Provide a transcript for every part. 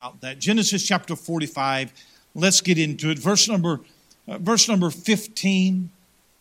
about that. Genesis chapter 45. Let's get into it. Verse number 15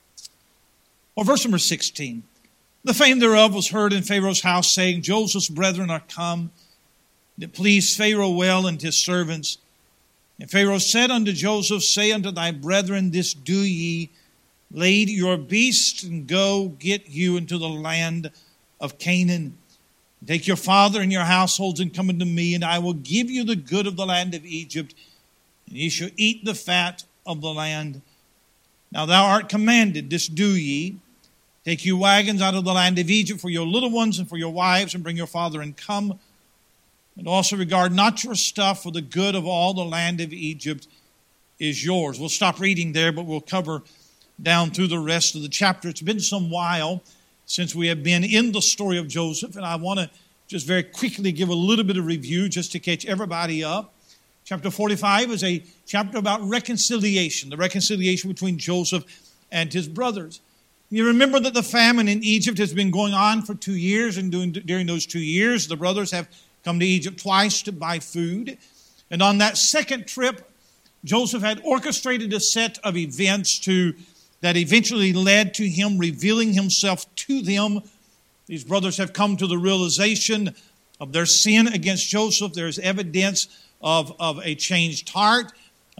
or verse number 16. The fame thereof was heard in Pharaoh's house, saying, Joseph's brethren are come. It pleased Pharaoh well and his servants. And Pharaoh said unto Joseph, Say unto thy brethren, this do ye, lade your beasts and go get you into the land of Canaan. Take your father and your households and come unto me, and I will give you the good of the land of Egypt, and ye shall eat the fat of the land. Now thou art commanded, this do ye. Take you wagons out of the land of Egypt for your little ones and for your wives, and bring your father and come. And also regard not your stuff, for the good of all the land of Egypt is yours. We'll stop reading there, but we'll cover down through the rest of the chapter. It's been some while since we have been in the story of Joseph, and I want to just very quickly give a little bit of review just to catch everybody up. Chapter 45 is a chapter about reconciliation, the reconciliation between Joseph and his brothers. You remember that the famine in Egypt has been going on for 2 years, and during those 2 years, the brothers have come to Egypt twice to buy food. And on that second trip, Joseph had orchestrated a set of events that eventually led to him revealing himself to them. These brothers have come to the realization of their sin against Joseph. There's evidence of a changed heart.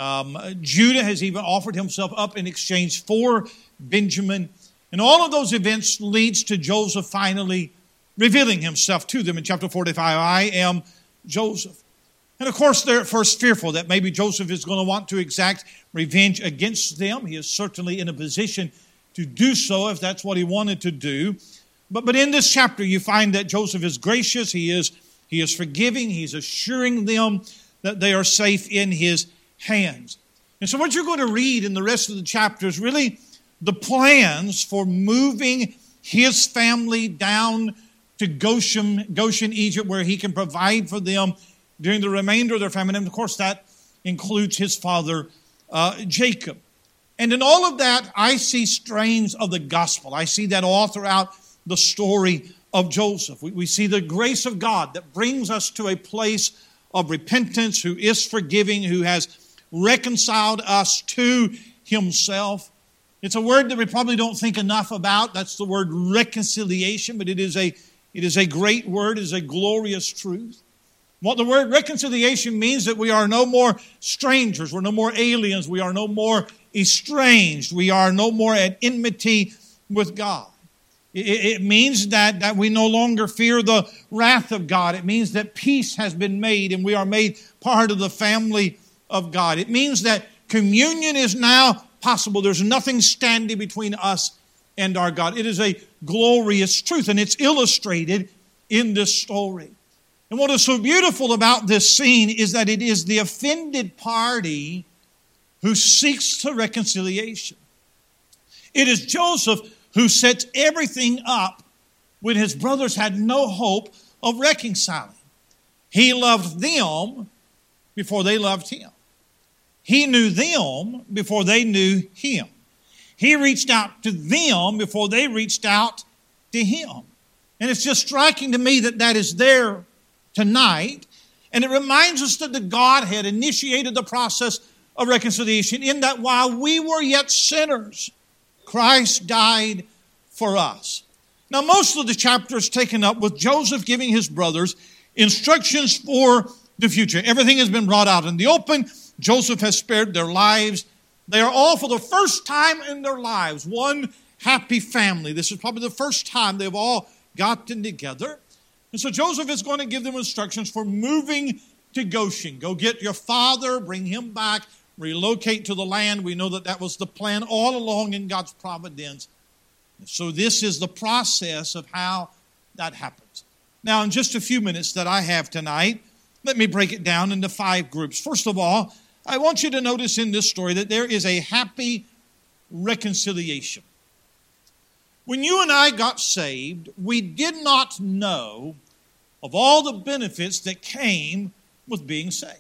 Judah has even offered himself up in exchange for Benjamin. And all of those events leads to Joseph finally revealing himself to them in chapter 45. I am Joseph. And of course, they're at first fearful that maybe Joseph is going to want to exact revenge against them. He is certainly in a position to do so if that's what he wanted to do. But in this chapter, you find that Joseph is gracious. He is forgiving. He's assuring them that they are safe in his hands. And so what you're going to read in the rest of the chapter is really the plans for moving his family down to Goshen, Egypt, where he can provide for them during the remainder of their famine. And of course, that includes his father, Jacob. And in all of that, I see strains of the gospel. I see that all throughout the story of Joseph. We see the grace of God that brings us to a place of repentance, who is forgiving, who has reconciled us to himself. It's a word that we probably don't think enough about. That's the word reconciliation, but it is a great word. It is a glorious truth. What the word reconciliation means that we are no more strangers. We're no more aliens. We are no more estranged. We are no more at enmity with God. It means that we no longer fear the wrath of God. It means that peace has been made and we are made part of the family of God. It means that communion is now possible. There's nothing standing between us and our God. It is a glorious truth, and it's illustrated in this story. And what is so beautiful about this scene is that it is the offended party who seeks the reconciliation. It is Joseph who sets everything up when his brothers had no hope of reconciling. He loved them before they loved him. He knew them before they knew him. He reached out to them before they reached out to him. And it's just striking to me that is there tonight. And it reminds us that the Godhead initiated the process of reconciliation in that while we were yet sinners, Christ died for us. Now, most of the chapter is taken up with Joseph giving his brothers instructions for the future. Everything has been brought out in the open. Joseph has spared their lives. They are all, for the first time in their lives, one happy family. This is probably the first time they've all gotten together. And so Joseph is going to give them instructions for moving to Goshen. Go get your father, bring him back, relocate to the land. We know that was the plan all along in God's providence. So this is the process of how that happens. Now, in just a few minutes that I have tonight, let me break it down into 5 groups. First of all, I want you to notice in this story that there is a happy reconciliation. When you and I got saved, we did not know of all the benefits that came with being saved.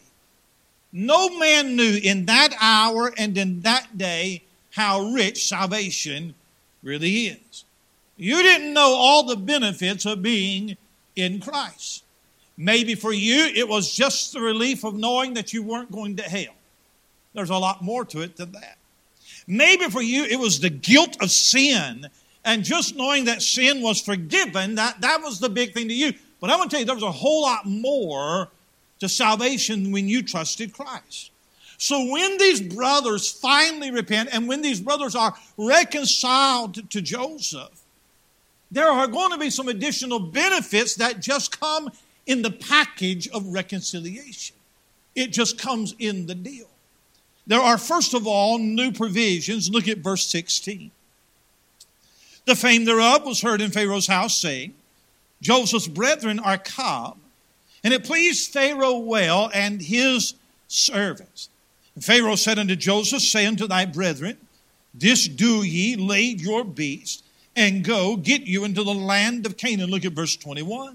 No man knew in that hour and in that day how rich salvation really is. You didn't know all the benefits of being in Christ. Maybe for you, it was just the relief of knowing that you weren't going to hell. There's a lot more to it than that. Maybe for you, it was the guilt of sin, and just knowing that sin was forgiven, that was the big thing to you. But I want to tell you, there was a whole lot more to salvation when you trusted Christ. So when these brothers finally repent, and when these brothers are reconciled to Joseph, there are going to be some additional benefits that just come in the package of reconciliation. It just comes in the deal. There are, first of all, new provisions. Look at verse 16. The fame thereof was heard in Pharaoh's house, saying, Joseph's brethren are come, and it pleased Pharaoh well and his servants. And Pharaoh said unto Joseph, say unto thy brethren, this do ye, lade your beast, and go, get you into the land of Canaan. Look at verse 21.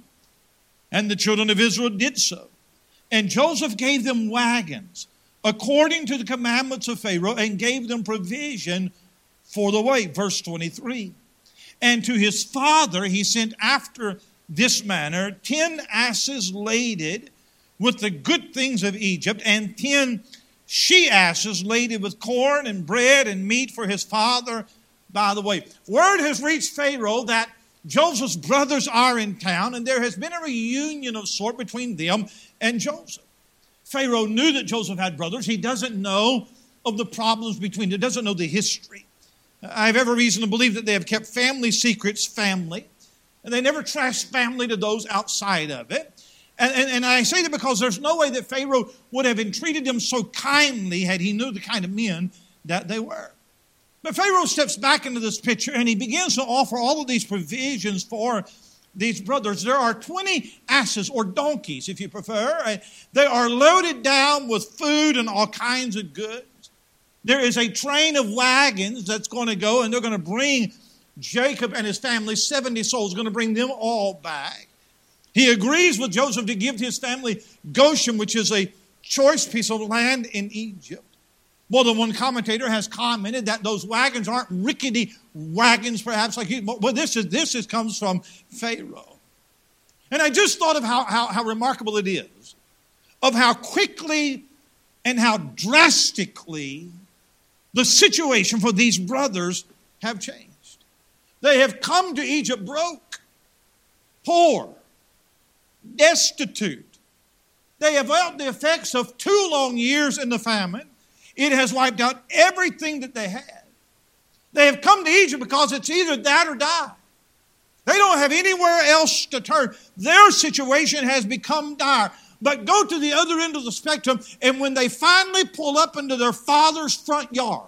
And the children of Israel did so. And Joseph gave them wagons, according to the commandments of Pharaoh, and gave them provision for the way. Verse 23. And to his father he sent after this manner 10 asses laded with the good things of Egypt, and 10 she-asses laded with corn and bread and meat for his father by the way. Word has reached Pharaoh that Joseph's brothers are in town, and there has been a reunion of sort between them and Joseph. Pharaoh knew that Joseph had brothers. He doesn't know of the problems between them. He doesn't know the history. I have every reason to believe that they have kept family secrets family, and they never trashed family to those outside of it. And I say that because there's no way that Pharaoh would have entreated them so kindly had he knew the kind of men that they were. But Pharaoh steps back into this picture, and he begins to offer all of these provisions for these brothers. There are 20 asses, or donkeys if you prefer. They are loaded down with food and all kinds of goods. There is a train of wagons that's going to go, and they're going to bring Jacob and his family, 70 souls, going to bring them all back. He agrees with Joseph to give his family Goshen, which is a choice piece of land in Egypt. More than one commentator has commented that those wagons aren't rickety wagons, perhaps like well, this comes from Pharaoh. And I just thought of how remarkable it is, of how quickly and how drastically the situation for these brothers have changed. They have come to Egypt broke, poor, destitute. They have felt the effects of 2 long years in the famine. It has wiped out everything that they had. They have come to Egypt because it's either that or die. They don't have anywhere else to turn. Their situation has become dire. But go to the other end of the spectrum, and when they finally pull up into their father's front yard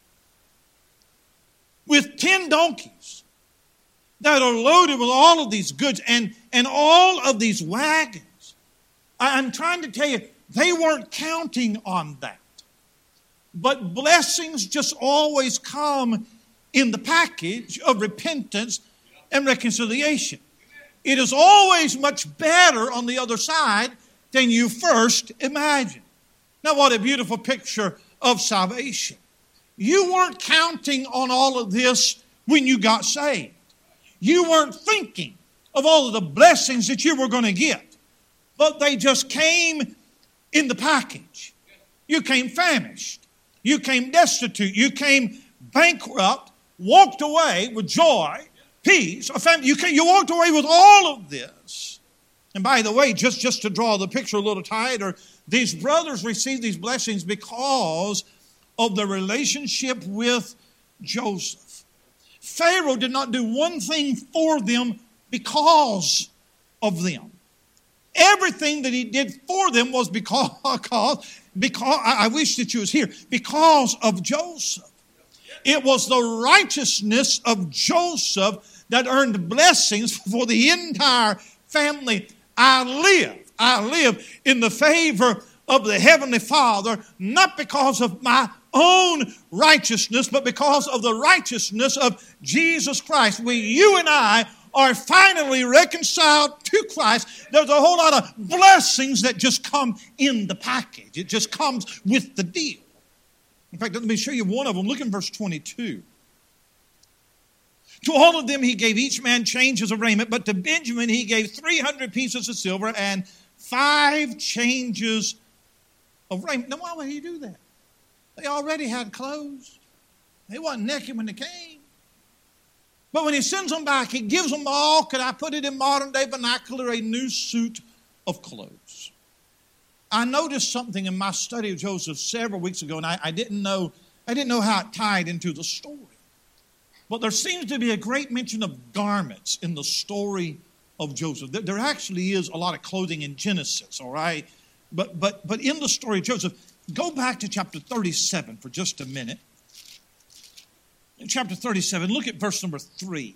with 10 donkeys that are loaded with all of these goods and all of these wagons, I'm trying to tell you, they weren't counting on that. But blessings just always come in the package of repentance and reconciliation. It is always much better on the other side than you first imagined. Now, what a beautiful picture of salvation. You weren't counting on all of this when you got saved. You weren't thinking of all of the blessings that you were going to get. But they just came in the package. You came famished. You came destitute. You came bankrupt, walked away with joy, peace, a family. You walked away with all of this. And by the way, just to draw the picture a little tighter, these brothers received these blessings because of the relationship with Joseph. Pharaoh did not do one thing for them because of them. Everything that he did for them was because I wish that you was here, because of Joseph. It was the righteousness of Joseph that earned blessings for the entire family. I live in the favor of the Heavenly Father, not because of my own righteousness, but because of the righteousness of Jesus Christ. You and I are finally reconciled to Christ. There's a whole lot of blessings that just come in the package. It just comes with the deal. In fact, let me show you one of them. Look in verse 22. To all of them he gave each man changes of raiment, but to Benjamin he gave 300 pieces of silver and 5 changes of raiment. Now, why would he do that? They already had clothes. They wasn't naked when they came. But when he sends them back, he gives them all, could I put it in modern day vernacular, a new suit of clothes. I noticed something in my study of Joseph several weeks ago, and I didn't know how it tied into the story. But there seems to be a great mention of garments in the story of Joseph. There actually is a lot of clothing in Genesis, all right? But in the story of Joseph, go back to chapter 37 for just a minute. In chapter 37, look at verse number 3.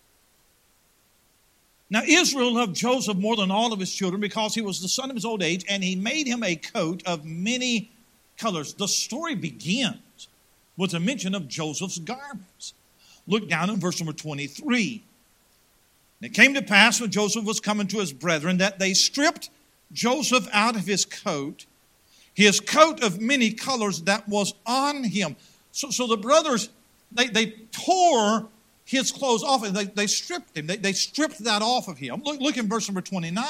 Now Israel loved Joseph more than all of his children because he was the son of his old age, and he made him a coat of many colors. The story begins with a mention of Joseph's garments. Look down in verse number 23. And it came to pass when Joseph was coming to his brethren that they stripped Joseph out of his coat of many colors that was on him. So the brothers, they tore his clothes off and they stripped him. They stripped that off of him. Look in verse number 29.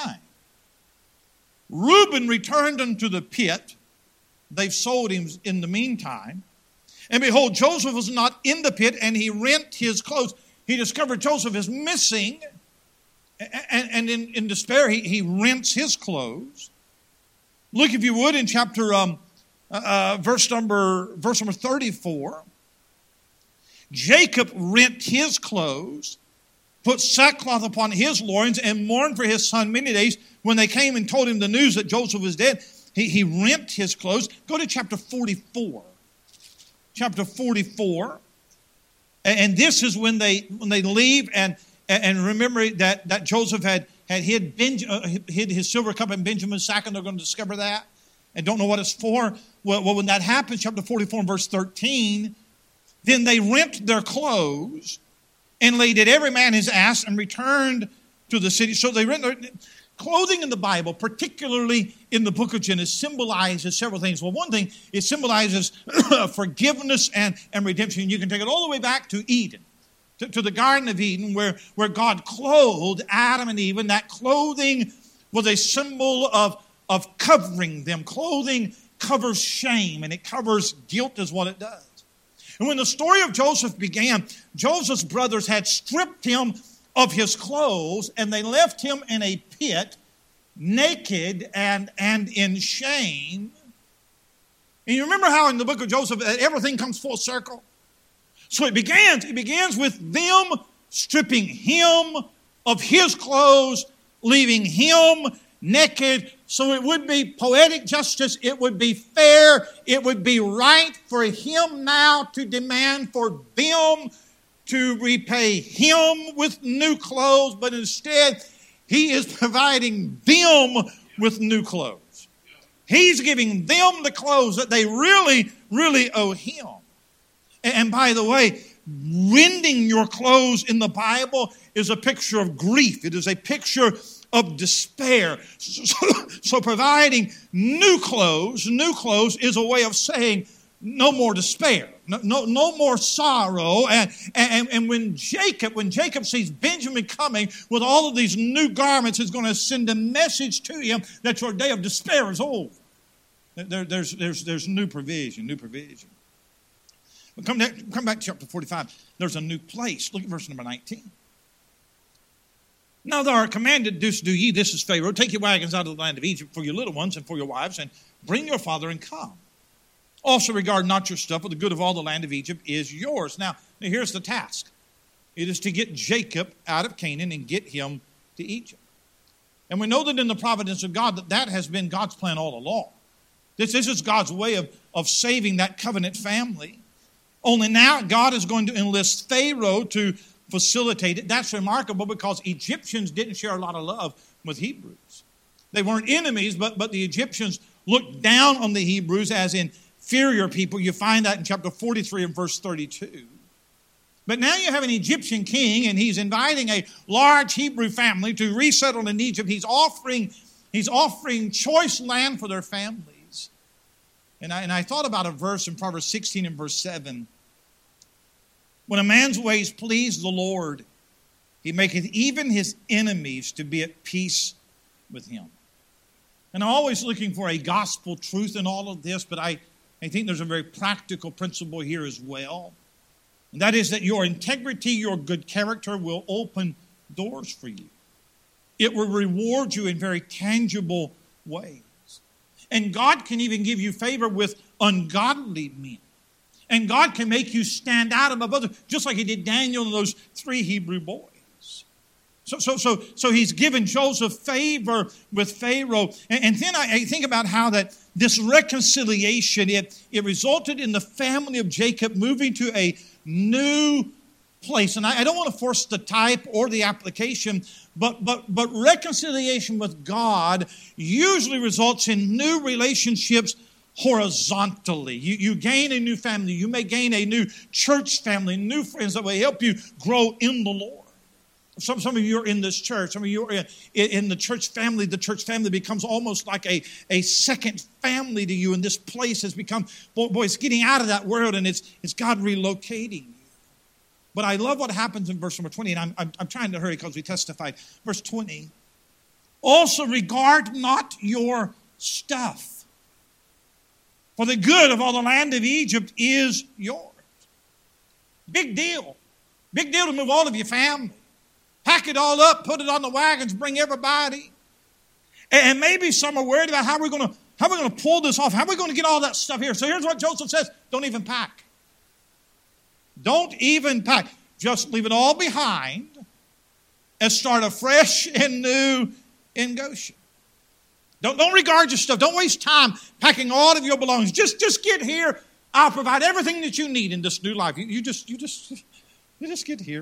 Reuben returned unto the pit. They've sold him in the meantime. And behold, Joseph was not in the pit, and he rent his clothes. He discovered Joseph is missing, and in despair, he rents his clothes. Look, if you would, in chapter verse number 34. Jacob rent his clothes, put sackcloth upon his loins, and mourned for his son many days. When they came and told him the news that Joseph was dead, he rent his clothes. Go to chapter 44. Chapter 44. And this is when they leave, and remember that Joseph had hid his silver cup in Benjamin's sack, and they're going to discover that and don't know what it's for. Well, when that happens, chapter 44 and verse 13, then they rent their clothes and laid at every man his ass and returned to the city. So they rent their clothing in the Bible, particularly in the book of Genesis, symbolizes several things. Well, one thing, it symbolizes forgiveness and redemption. You can take it all the way back to Eden, to the Garden of Eden, where God clothed Adam and Eve, and that clothing was a symbol of covering them. Clothing covers shame, and it covers guilt is what it does. And when the story of Joseph began, Joseph's brothers had stripped him of his clothes, and they left him in a pit, naked and in shame. And you remember how in the book of Joseph, everything comes full circle? So it begins with them stripping him of his clothes, leaving him naked. So it would be poetic justice, it would be fair, it would be right for him now to demand for them to repay him with new clothes, but instead he is providing them with new clothes. He's giving them the clothes that they really, really owe him. And by the way, rending your clothes in the Bible is a picture of grief. It is a picture of despair. So providing new clothes is a way of saying no more despair, no more sorrow. And when Jacob sees Benjamin coming with all of these new garments, he's going to send a message to him that your day of despair is over. There's new provision. But come back to chapter 45. There's a new place. Look at verse number 19. Now thou art commanded, this do ye, this is Pharaoh, take your wagons out of the land of Egypt for your little ones and for your wives, and bring your father and come. Also regard not your stuff, but the good of all the land of Egypt is yours. Now here's the task. It is to get Jacob out of Canaan and get him to Egypt. And we know that in the providence of God, that has been God's plan all along. This is God's way of saving that covenant family. Only now God is going to enlist Pharaoh to facilitate it. That's remarkable because Egyptians didn't share a lot of love with Hebrews. They weren't enemies, but the Egyptians looked down on the Hebrews as inferior people. You find that in chapter 43 and verse 32. But now you have an Egyptian king, and he's inviting a large Hebrew family to resettle in Egypt. He's offering choice land for their families. And I thought about a verse in Proverbs 16 and verse 7. When a man's ways please the Lord, he maketh even his enemies to be at peace with him. And I'm always looking for a gospel truth in all of this, but I think there's a very practical principle here as well. And that is that your integrity, your good character will open doors for you. It will reward you in very tangible ways. And God can even give you favor with ungodly men. And God can make you stand out above others, just like He did Daniel and those 3 Hebrew boys. So He's given Joseph favor with Pharaoh. And then I think about how that this reconciliation, it resulted in the family of Jacob moving to a new place. And I don't want to force the type or the application, but reconciliation with God usually results in new relationships horizontally. You gain a new family. You may gain a new church family, new friends that will help you grow in the Lord. Some of you are in this church. Some of you are in the church family. The church family becomes almost like a second family to you. And this place has become, boy, it's getting out of that world, and it's God relocating you. But I love what happens in verse number 20, and I'm trying to hurry because we testified. Verse 20, also regard not your stuff, for the good of all the land of Egypt is yours. Big deal. Big deal to move all of your family. Pack it all up, put it on the wagons, bring everybody. And maybe some are worried about how we're going to pull this off. How are we going to get all that stuff here? So here's what Joseph says. Don't even pack. Don't even pack. Just leave it all behind and start afresh and new in Goshen. Don't regard your stuff. Don't waste time packing all of your belongings. Just get here. I'll provide everything that you need in this new life. You just get here.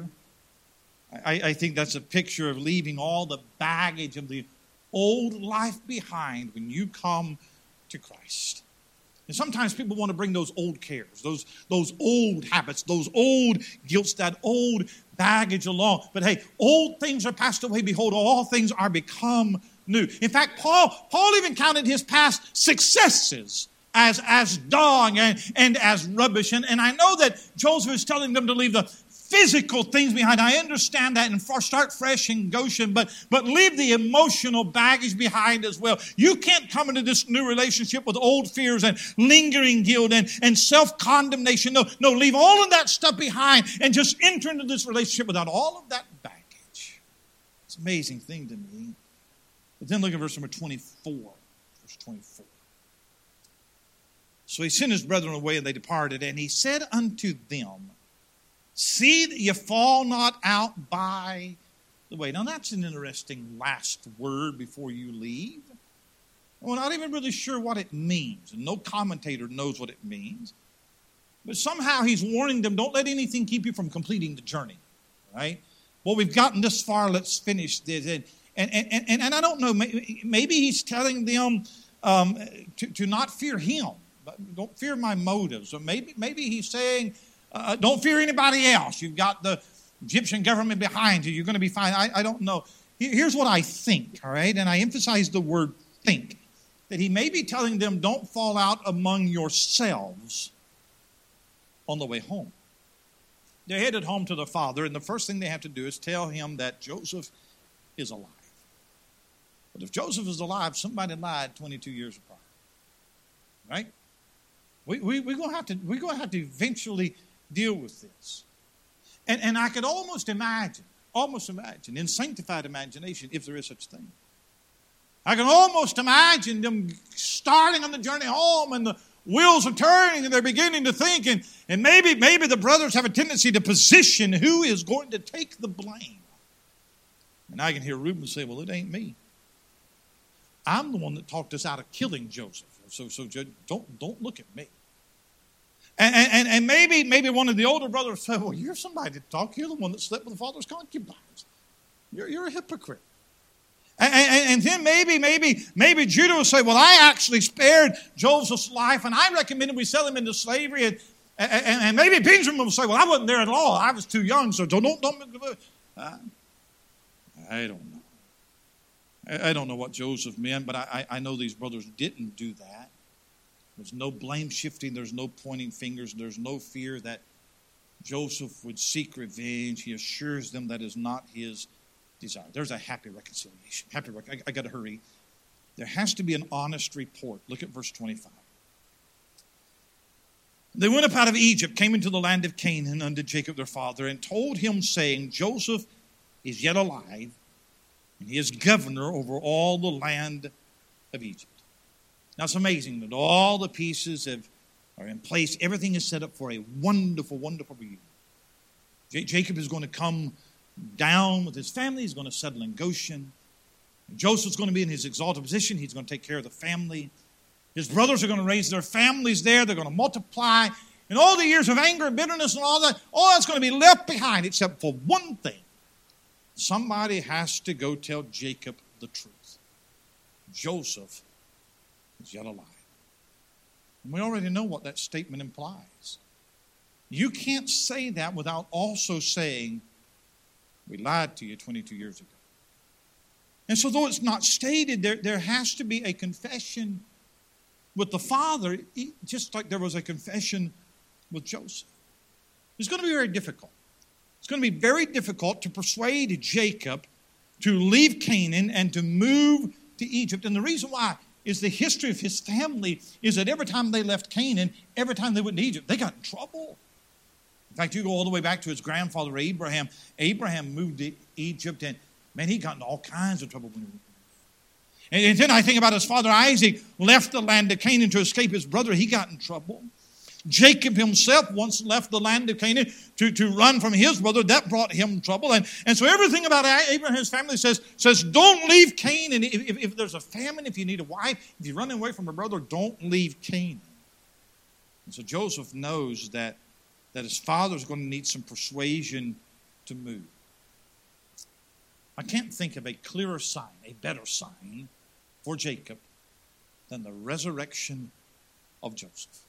I think that's a picture of leaving all the baggage of the old life behind when you come to Christ. And sometimes people want to bring those old cares, those old habits, those old guilts, that old baggage along. But hey, old things are passed away. Behold, all things are become new. In fact, Paul even counted his past successes as dung and as rubbish. And I know that Joseph is telling them to leave the physical things behind. I understand that, and start fresh in Goshen, but leave the emotional baggage behind as well. You can't come into this new relationship with old fears and lingering guilt and self-condemnation. No, leave all of that stuff behind and just enter into this relationship without all of that baggage. It's an amazing thing to me. But then look at verse number 24. Verse 24. So he sent his brethren away, and they departed, and he said unto them, see that you fall not out by the way. Now that's an interesting last word before you leave. We're not even really sure what it means, and no commentator knows what it means. But somehow he's warning them, don't let anything keep you from completing the journey. Right? Well, we've gotten this far, let's finish this. And I don't know, maybe he's telling them to not fear him. But don't fear my motives. Or maybe he's saying, don't fear anybody else. You've got the Egyptian government behind you. You're going to be fine. I don't know. Here's what I think, all right? And I emphasize the word think. That he may be telling them, don't fall out among yourselves on the way home. They're headed home to their father, and the first thing they have to do is tell him that Joseph is alive. But if Joseph is alive, somebody lied 22 years apart. Right? We're going to have to eventually deal with this. And I could almost imagine, in sanctified imagination, if there is such a thing, I can almost imagine them starting on the journey home, and the wheels are turning, and they're beginning to think, and maybe the brothers have a tendency to position who is going to take the blame. And I can hear Reuben say, well, it ain't me. I'm the one that talked us out of killing Joseph. So don't look at me. And maybe one of the older brothers said, well, you're somebody to talk. You're the one that slept with the father's concubines. You're a hypocrite. And then maybe Judah will say, well, I actually spared Joseph's life, and I recommended we sell him into slavery. And maybe Benjamin will say, well, I wasn't there at all. I was too young, so don't. I don't know. I don't know what Joseph meant, but I know these brothers didn't do that. There's no blame shifting. There's no pointing fingers. There's no fear that Joseph would seek revenge. He assures them that is not his desire. There's a happy reconciliation. I got to hurry. there has to be an honest report. Look at verse 25. They went up out of Egypt, came into the land of Canaan unto Jacob their father, and told him, saying, Joseph is yet alive, and he is governor over all the land of Egypt. Now it's amazing that all the pieces are in place. Everything is set up for a wonderful, wonderful reunion. Jacob is going to come down with his family. He's going to settle in Goshen. Joseph's going to be in his exalted position. He's going to take care of the family. His brothers are going to raise their families there. They're going to multiply. And all the years of anger and bitterness and all that's going to be left behind except for one thing. Somebody has to go tell Jacob the truth. Joseph is yet alive. And we already know what that statement implies. You can't say that without also saying, we lied to you 22 years ago. And so though it's not stated, there has to be a confession with the father, just like there was a confession with Joseph. It's going to be very difficult. It's going to be very difficult to persuade Jacob to leave Canaan and to move to Egypt. And the reason why is the history of his family is that every time they left Canaan, every time they went to Egypt, they got in trouble. In fact, you go all the way back to his grandfather Abraham. Abraham moved to Egypt, and man, he got in all kinds of trouble when he went. And then I think about his father Isaac left the land of Canaan to escape his brother. He got in trouble. Jacob himself once left the land of Canaan to run from his brother. That brought him trouble. And so everything about Abraham's family says don't leave Canaan. If there's a famine, if you need a wife, if you're running away from a brother, don't leave Canaan. And so Joseph knows that his father's going to need some persuasion to move. I can't think of a clearer sign, a better sign for Jacob than the resurrection of Joseph.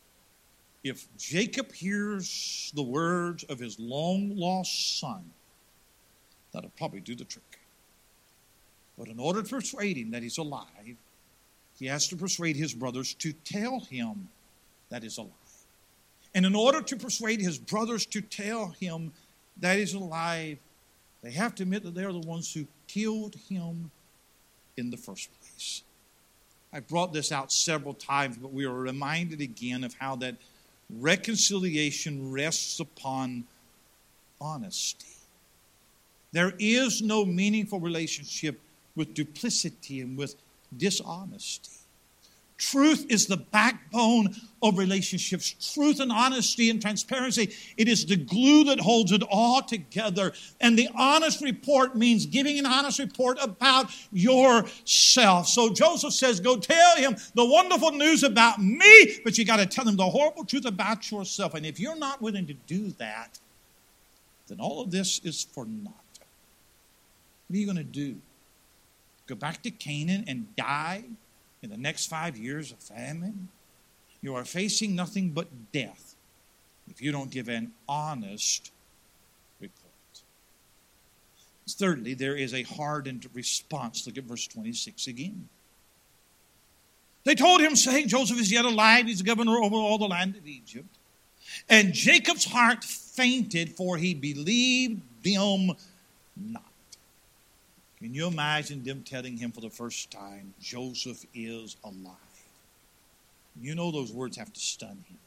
If Jacob hears the words of his long-lost son, that'll probably do the trick. But in order to persuade him that he's alive, he has to persuade his brothers to tell him that he's alive. And in order to persuade his brothers to tell him that he's alive, they have to admit that they are the ones who killed him in the first place. I've brought this out several times, but we are reminded again of how that reconciliation rests upon honesty. There is no meaningful relationship with duplicity and with dishonesty. Truth is the backbone of relationships. Truth and honesty and transparency, it is the glue that holds it all together. And the honest report means giving an honest report about yourself. So Joseph says, go tell him the wonderful news about me, but you got to tell him the horrible truth about yourself. And if you're not willing to do that, then all of this is for naught. What are you going to do? Go back to Canaan and die in the next 5 years of famine? You are facing nothing but death if you don't give an honest report. Thirdly, there is a hardened response. Look at verse 26 again. They told him, saying, Joseph is yet alive. He's governor over all the land of Egypt. And Jacob's heart fainted, for he believed them not. Can you imagine them telling him for the first time, Joseph is alive? You know those words have to stun him.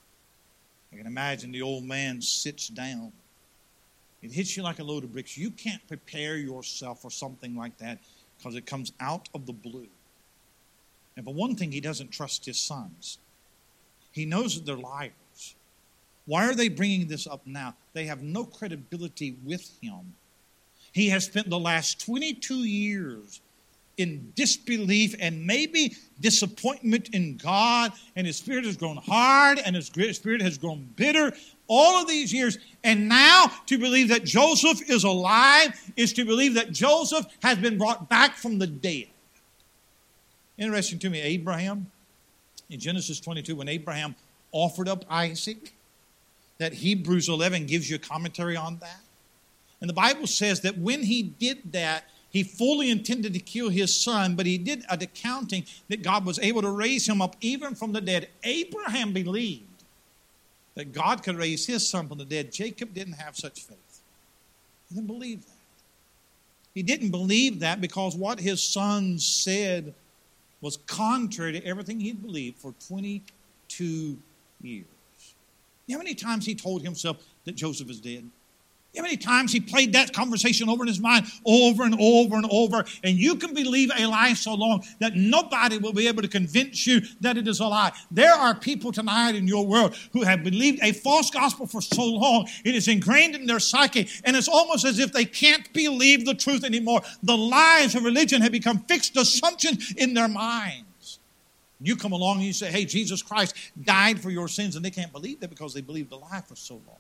I can imagine the old man sits down. It hits you like a load of bricks. You can't prepare yourself for something like that because it comes out of the blue. And for one thing, he doesn't trust his sons. He knows that they're liars. Why are they bringing this up now? They have no credibility with him. He has spent the last 22 years in disbelief and maybe disappointment in God, and his spirit has grown hard and his spirit has grown bitter all of these years. And now to believe that Joseph is alive is to believe that Joseph has been brought back from the dead. Interesting to me, Abraham, in Genesis 22, when Abraham offered up Isaac, that Hebrews 11 gives you a commentary on that. And the Bible says that when he did that, he fully intended to kill his son, but he did an accounting that God was able to raise him up even from the dead. Abraham believed that God could raise his son from the dead. Jacob didn't have such faith. He didn't believe that. He didn't believe that because what his sons said was contrary to everything he'd believed for 22 years. You know how many times he told himself that Joseph is dead? You know how many times he played that conversation over in his mind over and over and over? And you can believe a lie so long that nobody will be able to convince you that it is a lie. There are people tonight in your world who have believed a false gospel for so long, it is ingrained in their psyche, and it's almost as if they can't believe the truth anymore. The lies of religion have become fixed assumptions in their minds. You come along and you say, hey, Jesus Christ died for your sins, and they can't believe that because they believed the lie for so long.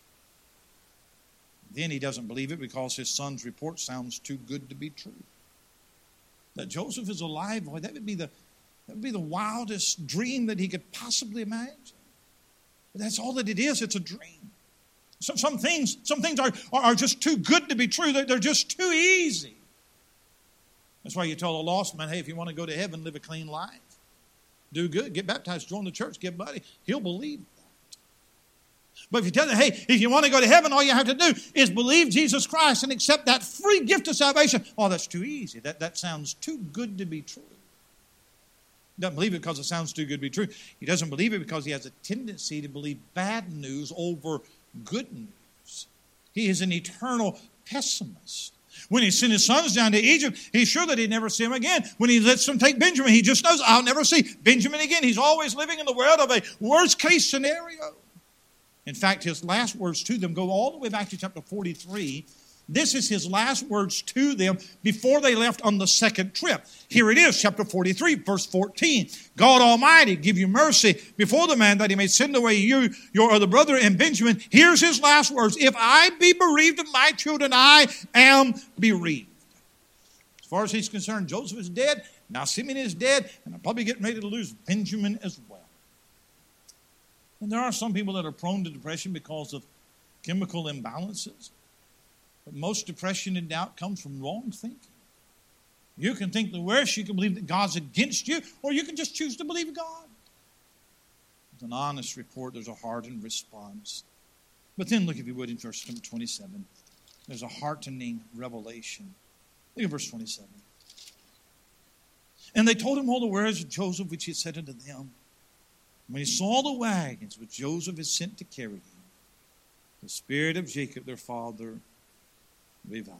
Then he doesn't believe it because his son's report sounds too good to be true. That Joseph is alive, boy, that would be the wildest dream that he could possibly imagine. But that's all that it is. It's a dream. Some things are just too good to be true. They're just too easy. That's why you tell a lost man, hey, if you want to go to heaven, live a clean life. Do good, get baptized, join the church, get buddy. He'll believe that. But if you tell him, hey, if you want to go to heaven, all you have to do is believe Jesus Christ and accept that free gift of salvation. Oh, that's too easy. That sounds too good to be true. He doesn't believe it because it sounds too good to be true. He doesn't believe it because he has a tendency to believe bad news over good news. He is an eternal pessimist. When he sent his sons down to Egypt, he's sure that he'd never see him again. When he lets them take Benjamin, he just knows, I'll never see Benjamin again. He's always living in the world of a worst-case scenario. In fact, his last words to them go all the way back to chapter 43. This is his last words to them before they left on the second trip. Here it is, chapter 43, verse 14. God Almighty give you mercy before the man that he may send away you, your other brother, and Benjamin. Here's his last words. If I be bereaved of my children, I am bereaved. As far as he's concerned, Joseph is dead. Now Simeon is dead. And I'm probably getting ready to lose Benjamin as well. And there are some people that are prone to depression because of chemical imbalances. But most depression and doubt comes from wrong thinking. You can think the worst. You can believe that God's against you, or you can just choose to believe God. It's an honest report. There's a hardened response. But then look, if you would, in verse 27. There's a heartening revelation. Look at verse 27. And they told him all the words of Joseph, which he had said unto them. When he saw the wagons which Joseph had sent to carry him, the spirit of Jacob, their father, revived.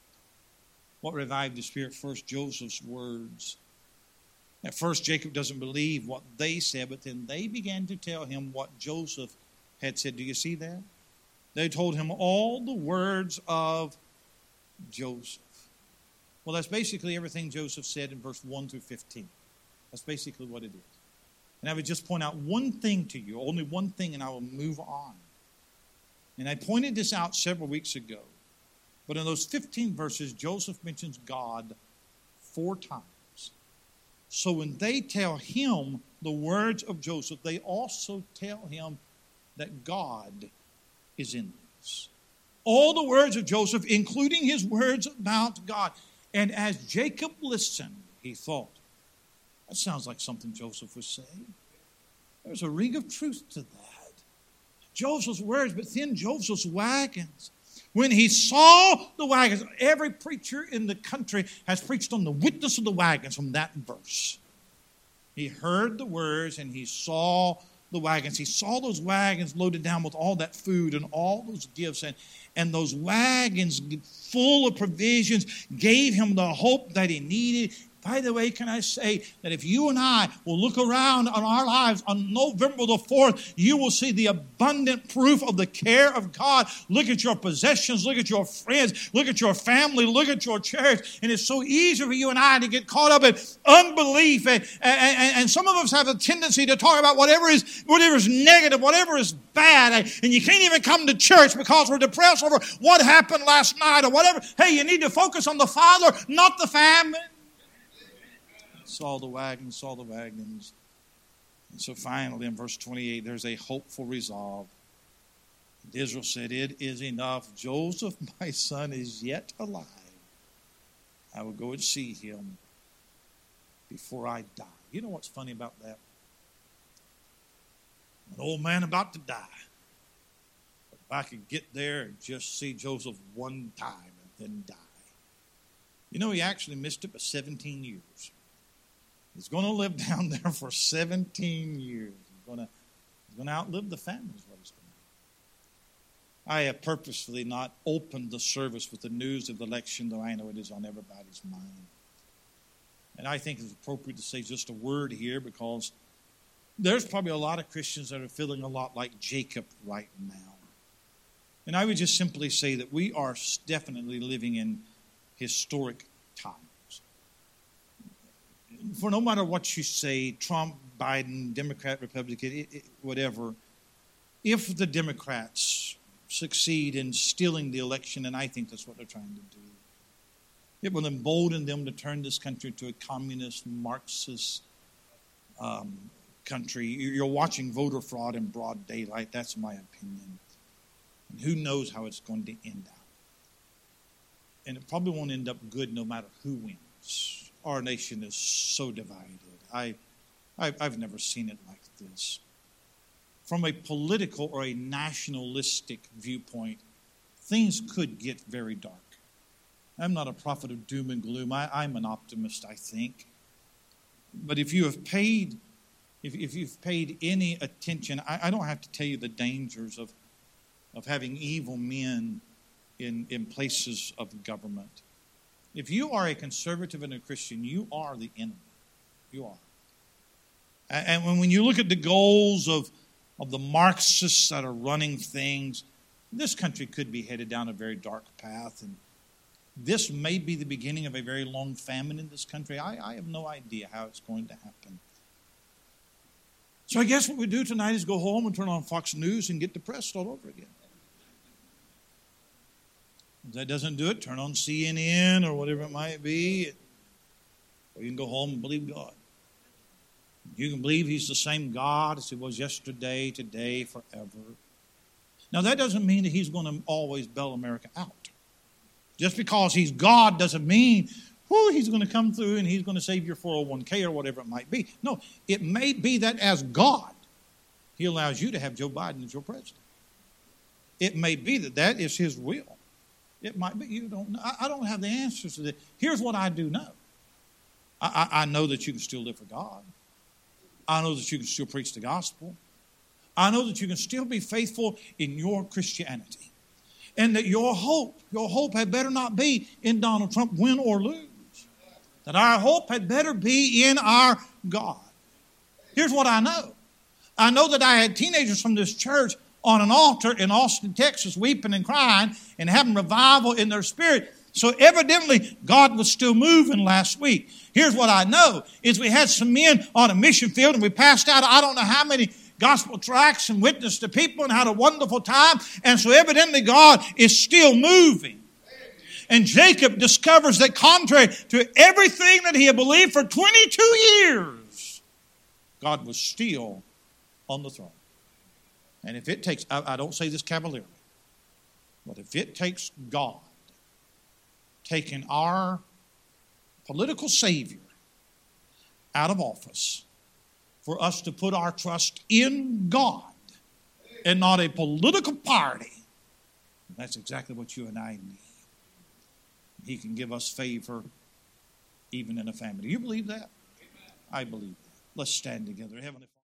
What revived the spirit? First, Joseph's words. At first, Jacob doesn't believe what they said, but then they began to tell him what Joseph had said. Do you see that? They told him all the words of Joseph. Well, that's basically everything Joseph said in verse 1 through 15. That's basically what it is. And I would just point out one thing to you, only one thing, and I will move on. And I pointed this out several weeks ago. But in those 15 verses, Joseph mentions God 4 times. So when they tell him the words of Joseph, they also tell him that God is in this. All the words of Joseph, including his words about God. And as Jacob listened, he thought, that sounds like something Joseph was saying. There's a ring of truth to that. Joseph's words, but then Joseph's wagons. When he saw the wagons, every preacher in the country has preached on the witness of the wagons from that verse. He heard the words and he saw the wagons. He saw those wagons loaded down with all that food and all those gifts. And those wagons full of provisions gave him the hope that he needed. By the way, can I say that if you and I will look around on our lives on November the 4th, you will see the abundant proof of the care of God. Look at your possessions, look at your friends, look at your family, look at your church. And it's so easy for you and I to get caught up in unbelief. And some of us have a tendency to talk about whatever is negative, whatever is bad. And you can't even come to church because we're depressed over what happened last night or whatever. Hey, you need to focus on the Father, not the family. Saw the wagons. And so finally in verse 28, there's a hopeful resolve. And Israel said, it is enough. Joseph, my son, is yet alive. I will go and see him before I die. You know what's funny about that? An old man about to die. But if I could get there and just see Joseph one time and then die. You know, he actually missed it by 17 years. He's going to live down there for 17 years. He's going to outlive the famine is what he's going to do. I have purposefully not opened the service with the news of the election, though I know it is on everybody's mind. And I think it's appropriate to say just a word here because there's probably a lot of Christians that are feeling a lot like Jacob right now. And I would just simply say that we are definitely living in historic times. For no matter what you say, Trump, Biden, Democrat, Republican, whatever, if the Democrats succeed in stealing the election, and I think that's what they're trying to do, it will embolden them to turn this country to a communist, Marxist country. You're watching voter fraud in broad daylight. That's my opinion. And who knows how it's going to end up. And it probably won't end up good no matter who wins. Our nation is so divided. I've never seen it like this. From a political or a nationalistic viewpoint, things could get very dark. I'm not a prophet of doom and gloom. I'm an optimist, I think. But if you have paid, if you've paid any attention, I don't have to tell you the dangers of having evil men in places of government. If you are a conservative and a Christian, you are the enemy. You are. And when you look at the goals of the Marxists that are running things, this country could be headed down a very dark path. And this may be the beginning of a very long famine in this country. I have no idea how it's going to happen. So I guess what we do tonight is go home and turn on Fox News and get depressed all over again. If that doesn't do it, turn on CNN or whatever it might be. Or you can go home and believe God. You can believe He's the same God as He was yesterday, today, forever. Now that doesn't mean that He's going to always bail America out. Just because He's God doesn't mean, He's going to come through and He's going to save your 401k or whatever it might be. No, it may be that as God, He allows you to have Joe Biden as your president. It may be that that is His will. It might be. You don't know. I don't have the answers to this. Here's what I do know. I know that you can still live for God. I know that you can still preach the gospel. I know that you can still be faithful in your Christianity. And that your hope had better not be in Donald Trump, win or lose. That our hope had better be in our God. Here's what I know. I know that I had teenagers from this church on an altar in Austin, Texas, weeping and crying and having revival in their spirit. So evidently, God was still moving last week. Here's what I know, is we had some men on a mission field and we passed out, I don't know how many gospel tracts and witnessed to people and had a wonderful time. And so evidently God is still moving. And Jacob discovers that contrary to everything that he had believed for 22 years, God was still on the throne. And if it takes, I don't say this cavalierly, but if it takes God taking our political savior out of office for us to put our trust in God and not a political party, that's exactly what you and I need. He can give us favor even in a family. Do you believe that? I believe that. Let's stand together. Heavenly Father.